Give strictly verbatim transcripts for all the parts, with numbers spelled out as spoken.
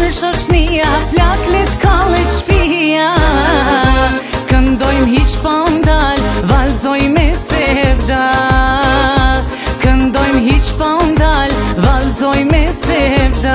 shoshnia, plaklet kallet shpia. Këndojmë hiq pa ndal, valzojmë me sevda. Këndojmë hiq pa ndal, valzojmë me sevda.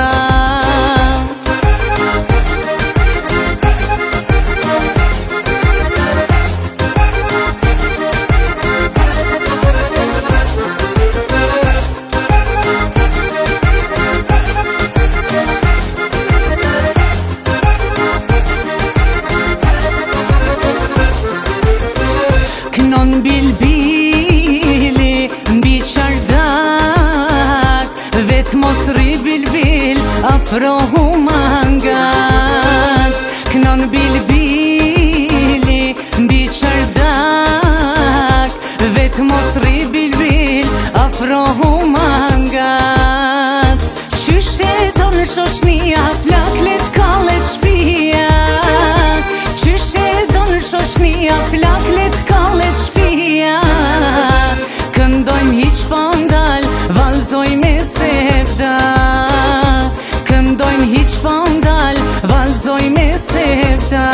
Knon bilbili mbi qardak, vet mos rri bilbil afrohu mangat. Knon bilbili mbi qardak, vet mos rri bilbil afrohu mangat. Qyshe don shoshnia, plaklet kallet shpia. Qyshe don shoshnia, plaklet kallet shpia. Këndojmë hiq pa ndal, valzojmë me sevda. Këndojmë hiq pa ndal, valzojmë me sevda.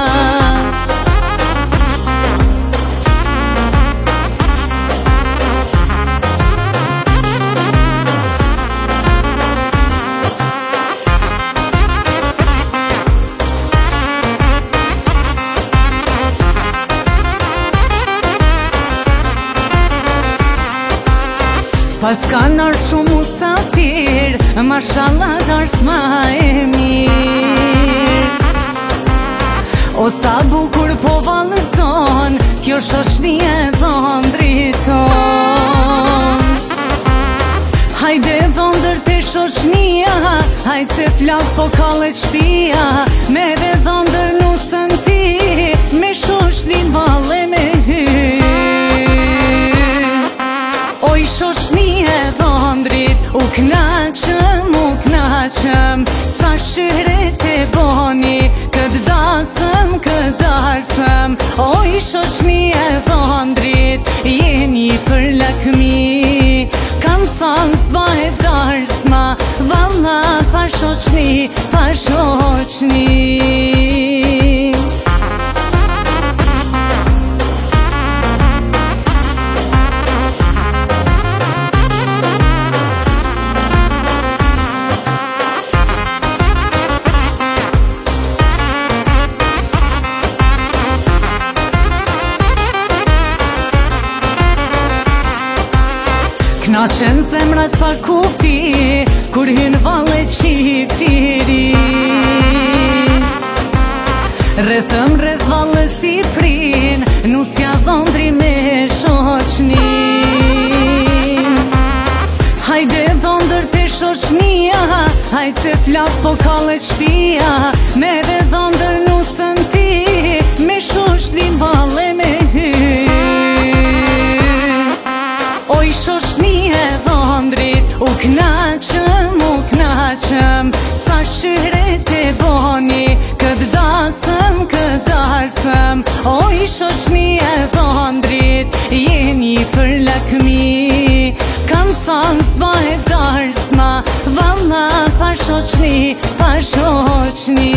Pas kanë arë shumë musafir, mashallah dars ma e mirë. O sa bukur po valëzon, kjo shoshnia e dhondrit ton. Hajde dhondër te shoshnia, hajde se flak po kallet shpia. Mere dhondër nusën ti, me shoshnin valle me hy. Oj shoshni e dhondrit, u knaqëm, u knaqëm. Sa shyret e boni, këtë dasëm, këtë darsëm. Oj shoshni e dhondrit, jeni për lakmi. Kam thanë s'ba e darsma, valla pa shoqni, pa shoqni. Knaqen zemrat pa kufi, kur hyn valle qiftiri. Rrethëm rreth valle si prin, nusja dhondri me shoqni. Hajde dhondër te shoqnia, hajde se flak po kallet shpia. Mere dhondër nusën ti, me shoqnin valle me hy. Oj shoshni e dhondrit, u knaqëm, u knaqëm. Sa shyret e boni, këtë dasëm, këtë darsëm. Oj shoshni e dhondrit, jeni për lakmi. Kam thanë s'ba e darsma, valla pa shoqni, pa shoqni.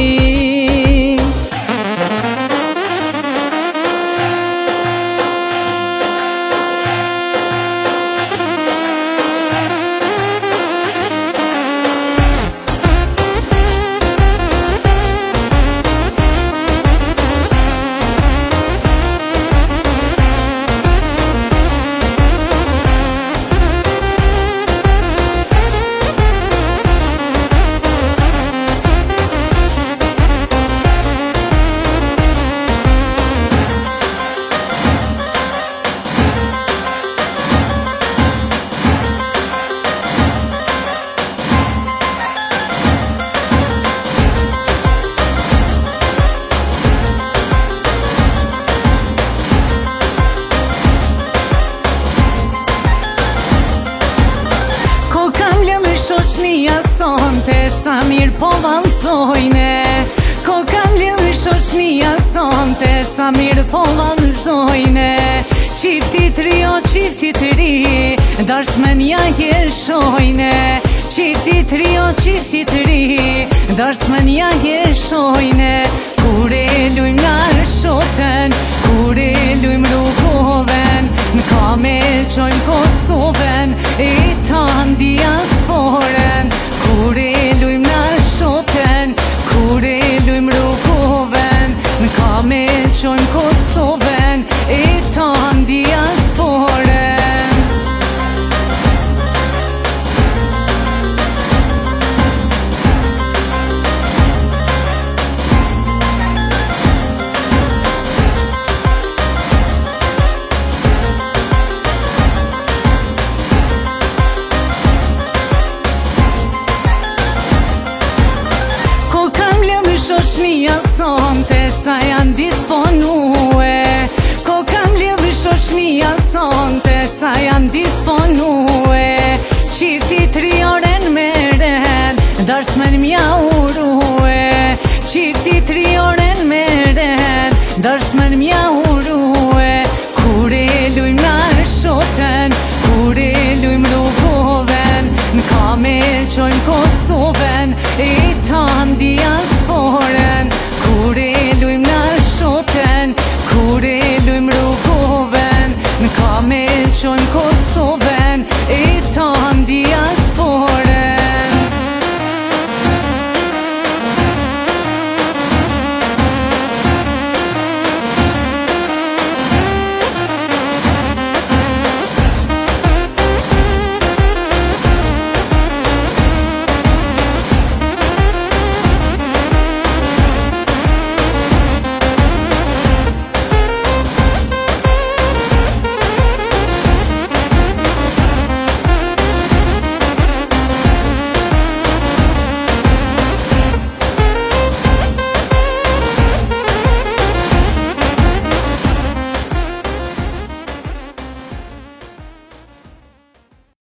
shoqnia sonte, sa mirë po valzojne. Ko kam lënë shoqnia sonte, sa mirë po valzojne. Qifti trio, qifti tri, darsmen ja jeshojne. Qifti trio, qifti tri, Darsmënia jeshojne Kure lujmë në shoten Kure lujmë rrugoven Në kame qojmë Kosovën E tanë diasporen Kure lujmë në shoten Kure lujmë rrugoven Në kame qojmë Kosovën E tanë diasporen Shoqnia sonte sa janë disponue Ko kam lidhë shoqnia sonte sa janë disponue Qifti trioren meren Darsmen mja urue Qifti trioren meren Darsmen mja urue Kure lujmë në shoten Kure lujmë rrugoven Në kame qojmë Kosovën